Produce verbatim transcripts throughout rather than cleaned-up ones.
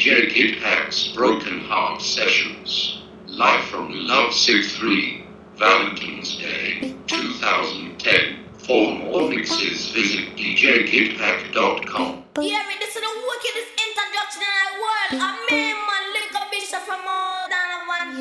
J Kid Hack's Broken Heart Sessions. Live from Love Sick three, Valentine's Day, two thousand ten. For more mixes, visit d j kid hack dot com. Yeah, me, this is the wickedest introduction in the world. I mean, man, little bishop from all down one.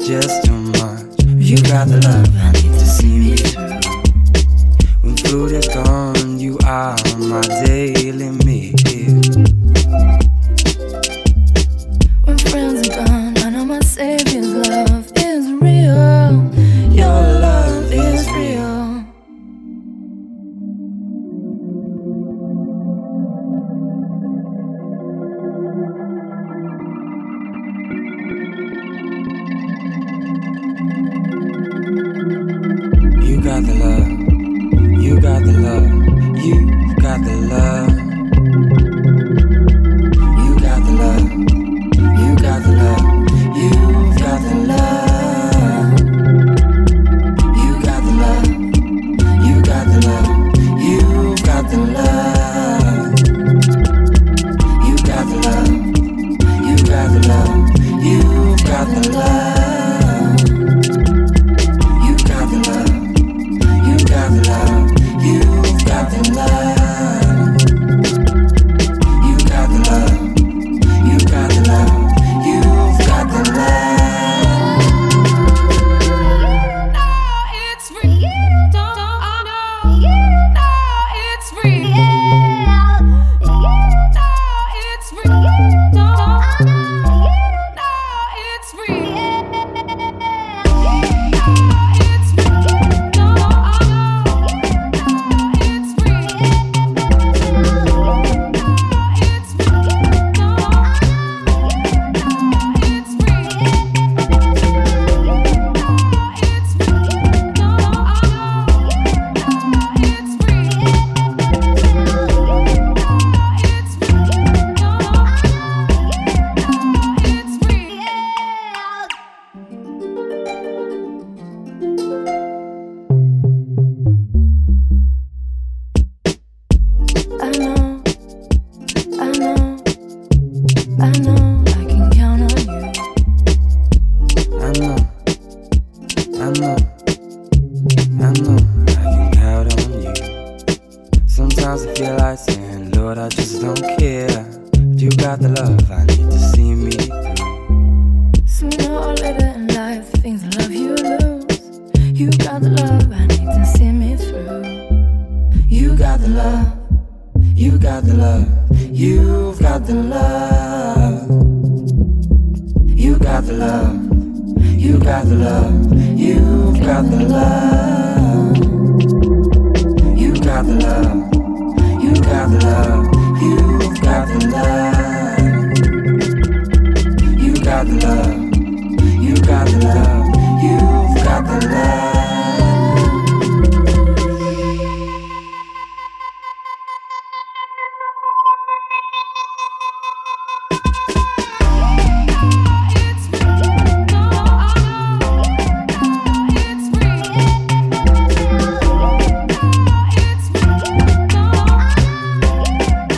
just too much. You got the love I need to see me through. When food is gone, you are my daily meal. When friends are gone, I know my Savior's love is real. Your love is real. You got the love, you got the love, you've got the love. You got the love, you got the love, you've got the love. You got the love, you got the love, you've got the love. You got the love, you got the love, you've got the love. You got the love, you got the love, you've got the love. You got the love, you got the love, you've got the love. You know it's real. You don't know. You know it's real. You know it's real. You don't know. You know it's real. I know, I know, I know I can count on you. I know, I know, I know I can count on you. Sometimes I feel like saying, Lord, I just don't care. But you got the love I need to see me through. Sooner or later in life, things in love you lose. You got the love I need to see me through. You got the love, you got the love, you've got the love. You got the love, you got the love, you've got the love. You got the love, you got the love, you've got the love. You got the love, you got the love, you've got the love. It's real.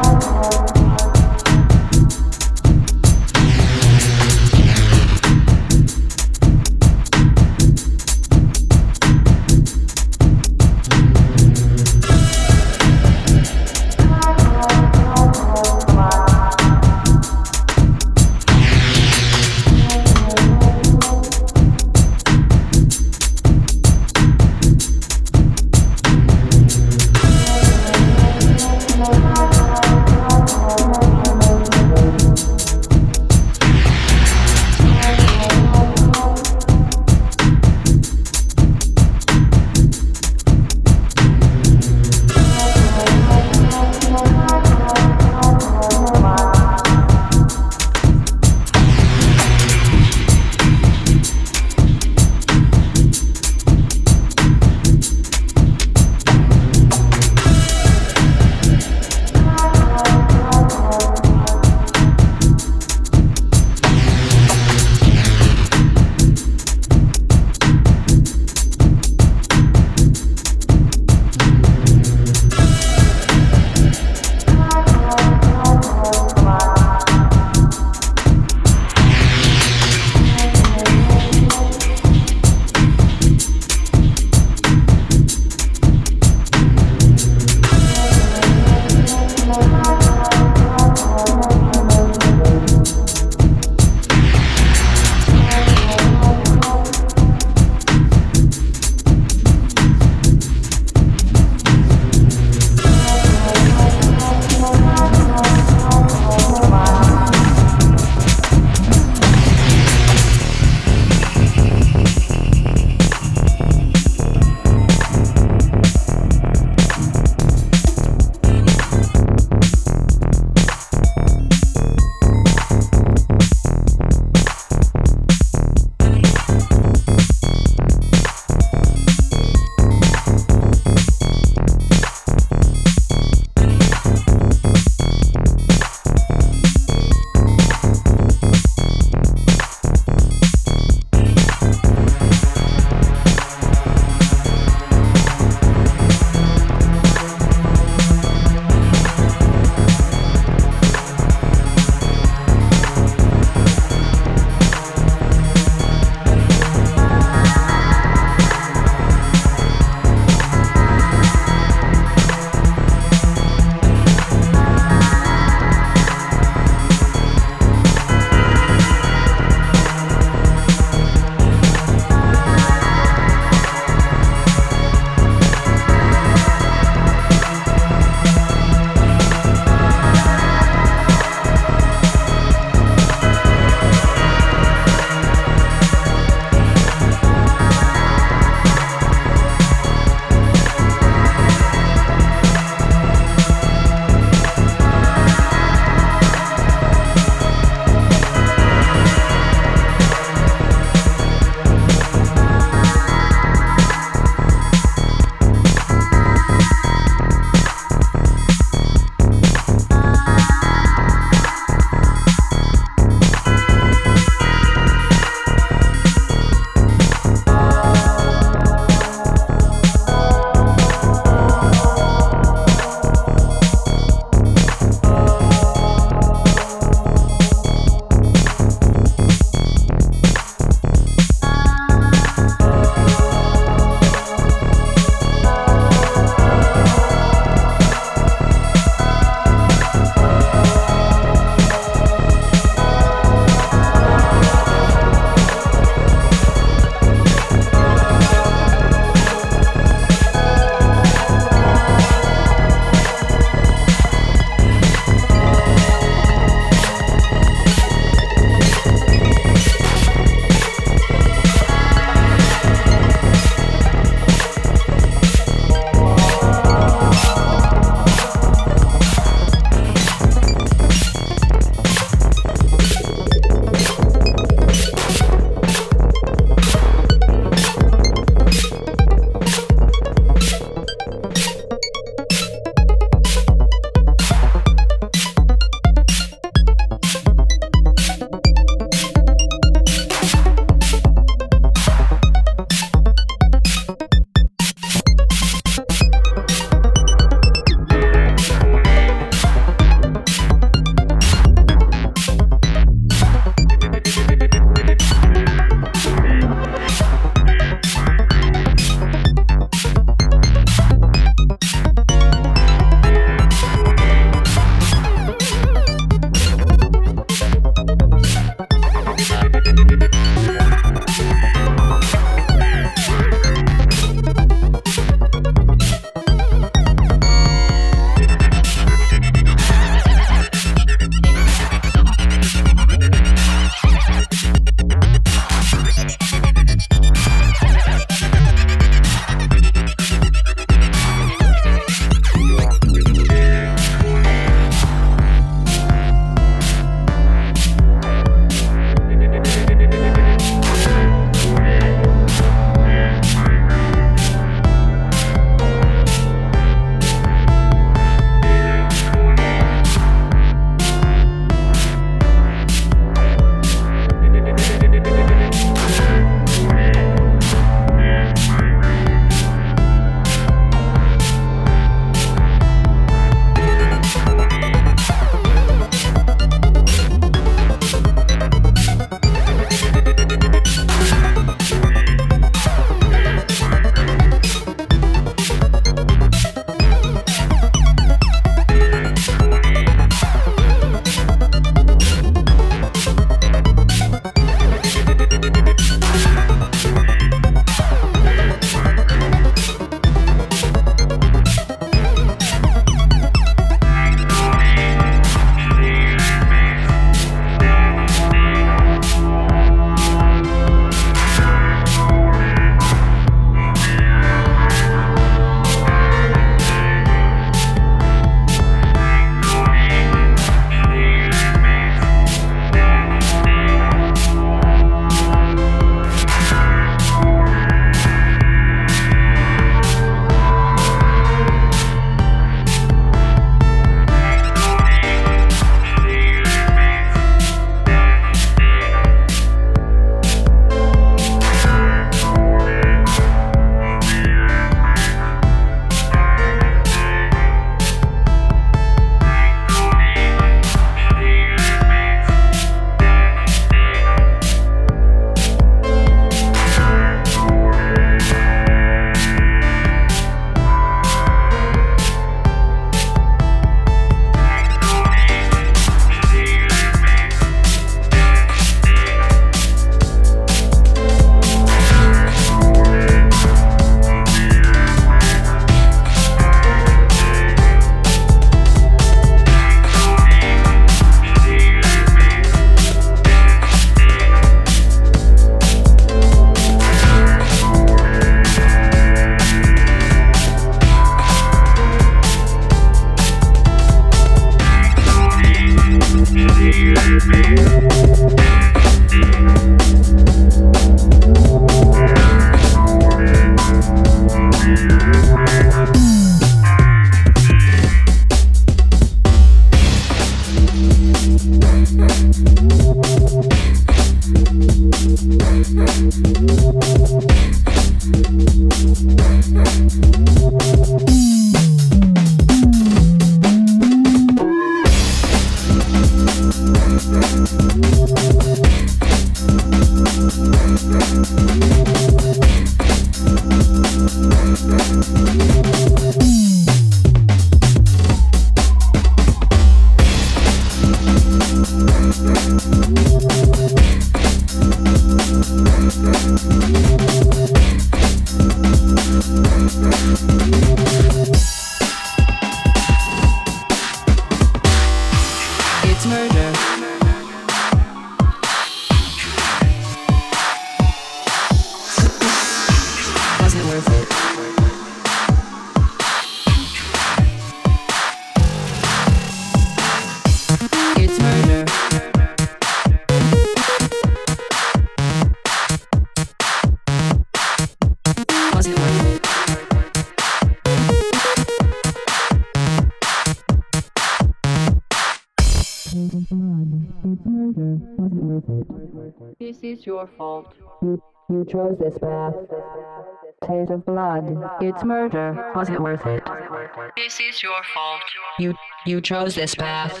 This is your fault. You, you chose this path. Taste of blood. It's murder. Was it worth it? This is your fault. You, you chose this path.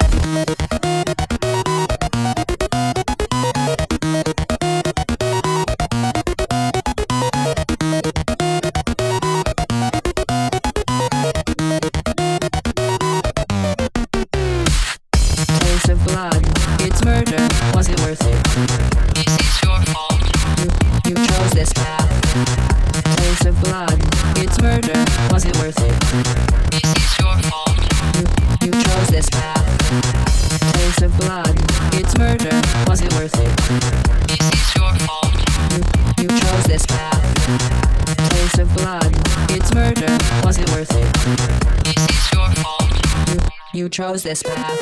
Taste of blood. It's murder. Was it worth it? This is your fault. You, you chose this path. Taste of blood. It's murder. Was it worth it? This is your fault. You, you chose this path. Taste of blood. It's murder. Was it worth it? This is your fault. You, you chose this path. Taste of blood. It's murder. Was it worth it? This is your fault. You, you chose this path.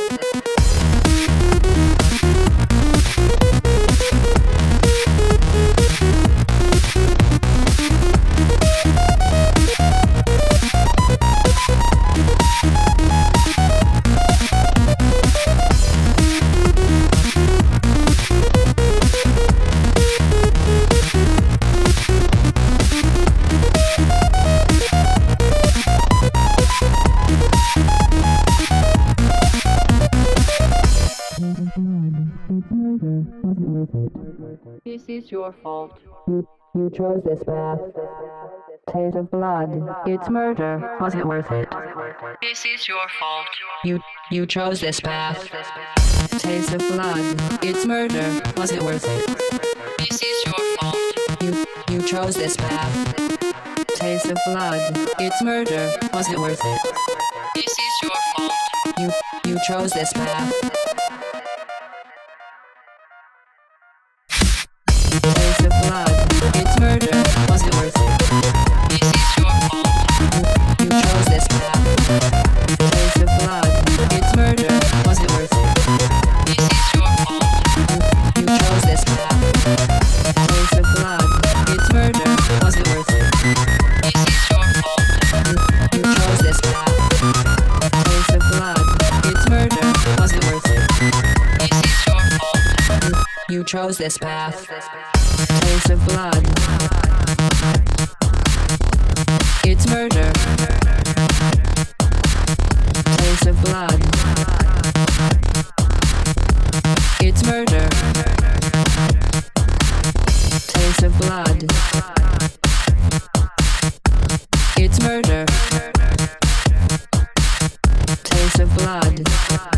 This is your fault. You, you chose this path. Taste of blood. It's murder. Was it worth it? This is your fault. You, you chose this path. Taste of blood. It's murder. Was it worth it? This is your fault. You, you chose this path. Taste of blood. It's murder. Was it worth it? This is your fault. You, you chose this path. Taste of blood. It's murder. Was it worth it? This is your fault. You, you chose this path. Taste of blood. It's murder. Was it worth it? This is your fault. You, you chose this path. Taste of blood. It's murder. Was it worth it? This is your fault. You, you chose this path. Taste of blood. It's murder. Was it worth it? This is your fault. You, you chose this path. Taste of blood. It's murder. Taste of blood. It's murder. Taste of blood. It's murder. Taste of blood.